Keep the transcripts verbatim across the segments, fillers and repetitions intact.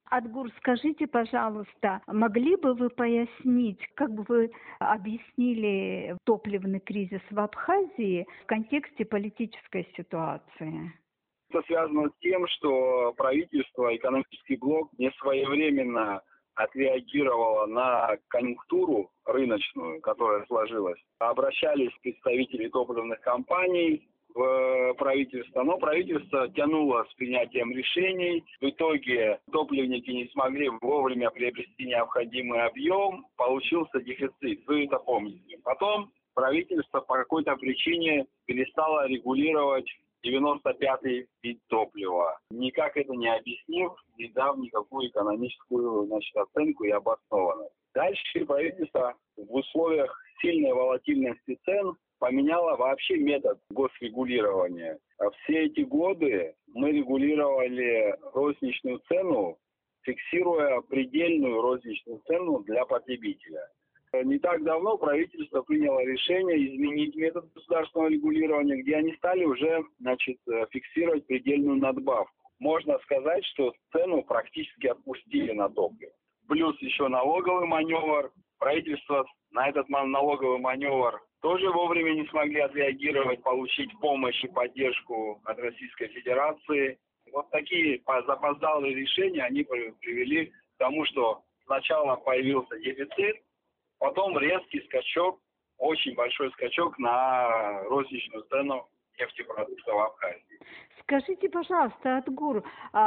Адгур, скажите, пожалуйста, могли бы вы пояснить, как бы вы объяснили топливный кризис в Абхазии в контексте политической ситуации? Это связано с тем, что правительство, экономический блок не своевременно отреагировало на конъюнктуру рыночную, которая сложилась. Обращались представители топливных компаний в правительство, но правительство тянуло с принятием решений. В итоге топливники не смогли вовремя приобрести необходимый объем, получился дефицит. Вы это помните. Потом правительство по какой-то причине перестало регулировать девяносто пятый вид топлива, никак это не объяснив, не дав никакую экономическую, значит, оценку и обоснованность. Дальше правительство в условиях сильной волатильности цен поменяло вообще метод госрегулирования. Все эти годы мы регулировали розничную цену, фиксируя предельную розничную цену для потребителя. Не так давно правительство приняло решение изменить метод государственного регулирования, где они стали уже, значит, фиксировать предельную надбавку. Можно сказать, что цену практически отпустили на топливо. Плюс еще налоговый маневр. Правительство на этот налоговый маневр тоже вовремя не смогли отреагировать, получить помощь и поддержку от Российской Федерации. Вот такие запоздалые решения, они привели к тому, что сначала появился дефицит, потом резкий скачок, очень большой скачок на розничную цену нефтепродуктов в Абхазии. Скажите, пожалуйста, Адгур,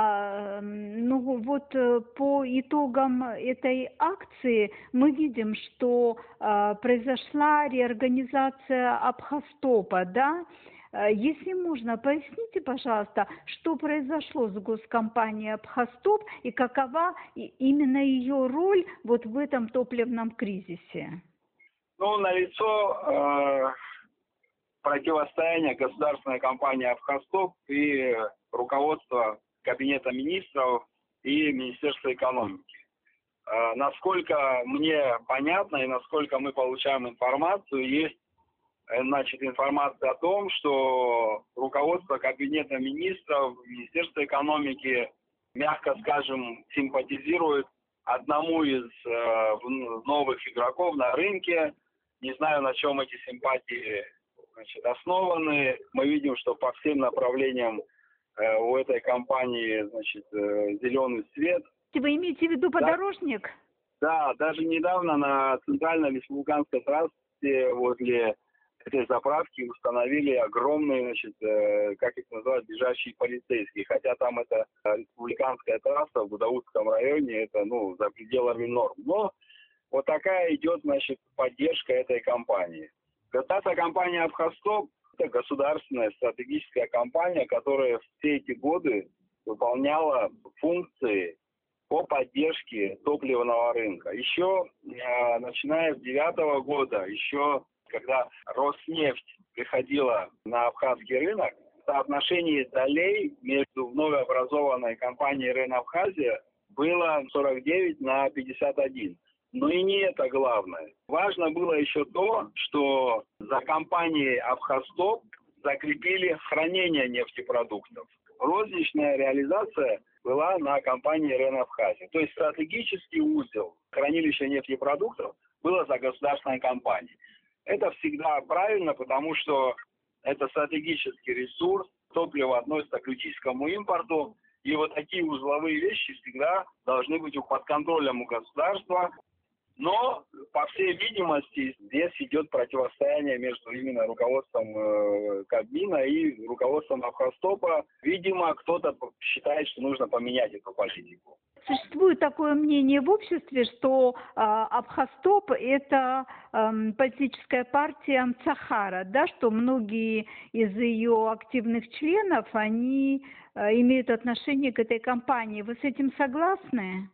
а, ну вот по итогам этой акции мы видим, что а, произошла реорганизация Абхазтопа, да? Если можно, поясните, пожалуйста, что произошло с госкомпанией Абхазтоп и какова именно ее роль вот в этом топливном кризисе? Ну, налицо э, противостояние государственной компании Абхазтоп и руководства Кабинета министров и Министерства экономики. Э, насколько мне понятно и насколько мы получаем информацию, есть Значит, информация о том, что руководство Кабинета министров, Министерство экономики, мягко скажем, симпатизирует одному из э, новых игроков на рынке. Не знаю, на чем эти симпатии, значит, основаны. Мы видим, что по всем направлениям э, у этой компании, значит, э, зеленый свет. Вы имеете в виду подорожник? Да, да, даже недавно на центральной республиканской трассе возле этой заправки установили огромные, значит, э, как их называют, бежащие полицейские. Хотя там это республиканская трасса в Гудаутском районе, это, ну, за пределами норм. Но вот такая идет, значит, поддержка этой компании. Эта компания Абхазтоп – это государственная стратегическая компания, которая все эти годы выполняла функции по поддержке топливного рынка. Еще, э, начиная с две тысячи девятого года, еще когда Роснефть приходила на абхазский рынок, соотношение долей между вновь образованной компанией Ренабхазия было сорок девять на пятьдесят один. Но и не это главное. Важно было еще то, что за компанией Абхазтоп закрепили хранение нефтепродуктов. Розничная реализация была на компании Ренабхазия. То есть стратегический узел хранилища нефтепродуктов было за государственной компанией. Это всегда правильно, потому что это стратегический ресурс, топливо относится к критическому импорту, и вот такие узловые вещи всегда должны быть под контролем у государства. Но, по всей видимости, здесь идет противостояние между именно руководством э, Кабмина и руководством Абхазтопа. Видимо, кто-то считает, что нужно поменять эту политику. Существует такое мнение в обществе, что э, Абхазтоп – это э, политическая партия Цахара, да, что многие из ее активных членов, они э, имеют отношение к этой компании. Вы с этим согласны?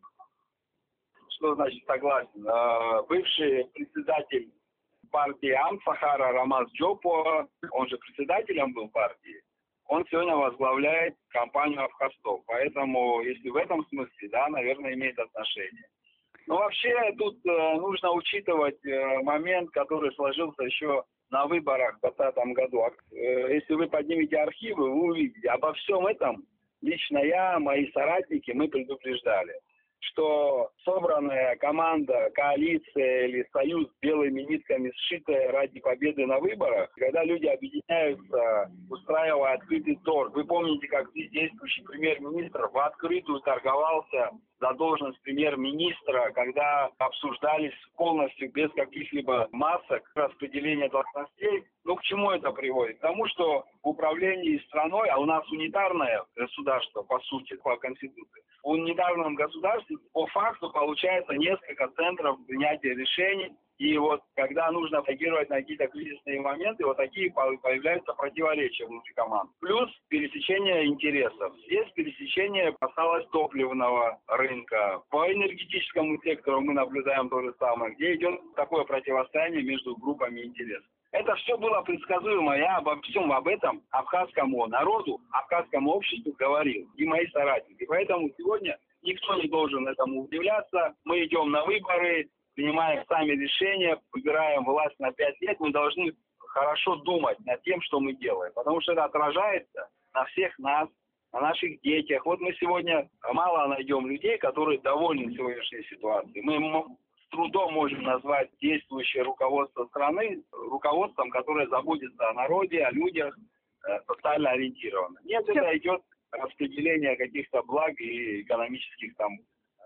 Что значит согласен? Э, бывший председатель партии Ам-Сахара Рамаз Джопо, он же председателем был партии, он сегодня возглавляет компанию Абхазтоп. Поэтому, если в этом смысле, да, наверное, имеет отношение. Но вообще тут э, нужно учитывать э, момент, который сложился еще на выборах в двадцатом году. Э, если вы поднимете архивы, вы увидите. Обо всем этом лично я, мои соратники, мы предупреждали. что собранная команда, коалиция или союз с белыми нитками, сшитая ради победы на выборах, когда люди объединяются, устраивая открытый торг. Вы помните, как здесь действующий премьер-министр в открытую торговался за должность премьер-министра, когда обсуждались полностью без каких-либо масок распределения должностей. Ну, к чему это приводит? К тому, что в управлении страной, а у нас унитарное государство, по сути, по Конституции, в унитарном государстве по факту получается несколько центров принятия решений. И вот когда нужно реагировать на какие-то кризисные моменты, вот такие появляются противоречия внутри команд. Плюс пересечение интересов. Здесь пересечение касалось топливного рынка. По энергетическому сектору мы наблюдаем то же самое, где идет такое противостояние между группами интересов. Это все было предсказуемо. Я обо всем об этом абхазскому народу, абхазскому обществу говорил. И мои соратники. Поэтому сегодня никто не должен этому удивляться. Мы идем на выборы, принимаем сами решения, выбираем власть на пять лет. Мы должны хорошо думать над тем, что мы делаем. Потому что это отражается на всех нас, на наших детях. Вот мы сегодня мало найдем людей, которые довольны сегодняшней ситуацией. Мы с трудом можем назвать действующее руководство страны руководством, которое заботится о народе, о людях, социально ориентировано. Нет, это идет распределение каких-то благ и экономических там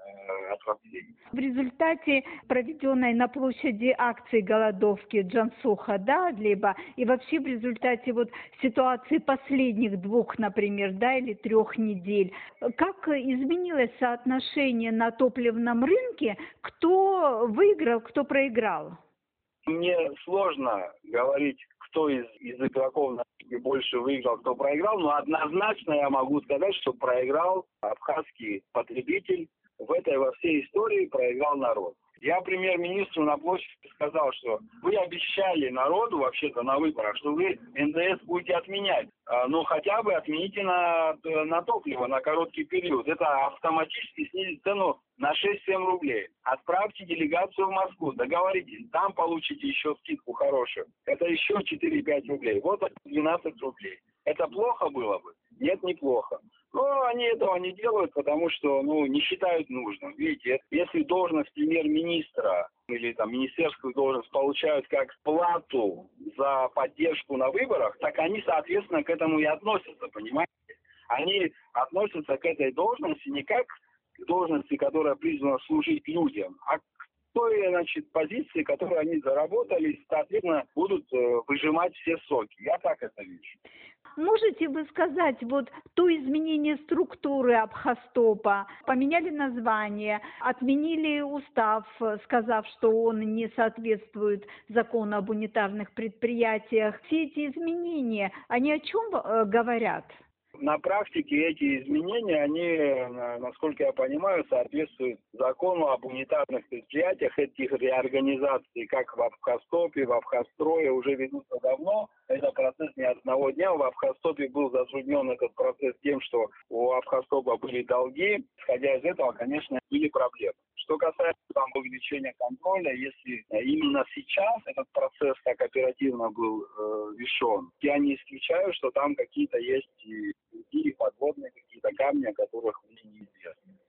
отраслей. В результате проведенной на площади акции голодовки Джансуха, да, либо и вообще в результате вот ситуации последних двух, например, да, или трех недель, как изменилось соотношение на топливном рынке, кто выиграл, кто проиграл? Мне сложно говорить, кто из, из игроков больше выиграл, кто проиграл, но однозначно я могу сказать, что проиграл абхазский потребитель. В этой во всей истории проиграл народ. Я премьер-министру на площади сказал, что вы обещали народу вообще-то на выборах, что вы эн дэ эс будете отменять. Но хотя бы отмените на, на топливо на короткий период. Это автоматически снизит цену на шесть-семь рублей. Отправьте делегацию в Москву, договоритесь, там получите еще скидку хорошую. Это еще четыре-пять рублей. Вот двенадцать рублей. Это плохо было бы? Нет, неплохо. Но они этого не делают, потому что ну, не считают нужным. Видите, если должность премьер-министра или там министерскую должность получают как плату за поддержку на выборах, так они, соответственно, к этому и относятся, понимаете? Они относятся к этой должности не как к должности, которая призвана служить людям, а к той, значит, позиции, которую они заработали, соответственно, будут э, выжимать все соки. Я так это вижу. Можете вы сказать, вот то изменение структуры Абхазтопа, поменяли название, отменили устав, сказав, что он не соответствует закону об унитарных предприятиях. Все эти изменения, они о чем говорят? На практике эти изменения, они, насколько я понимаю, соответствуют закону об унитарных предприятиях. Этих реорганизаций, как в Абхазтопе, в Абхазстрое, уже ведутся давно. Это процесс не одного дня. В Абхазтопе был затруднен этот процесс тем, что у Абхазтопа были долги. Исходя из этого, конечно, были проблемы. Что касается там увеличения контроля, если именно сейчас этот процесс так оперативно был э, решен, я не исключаю, что там какие-то есть и другие подводные какие-то камни, о которых мне неизвестно.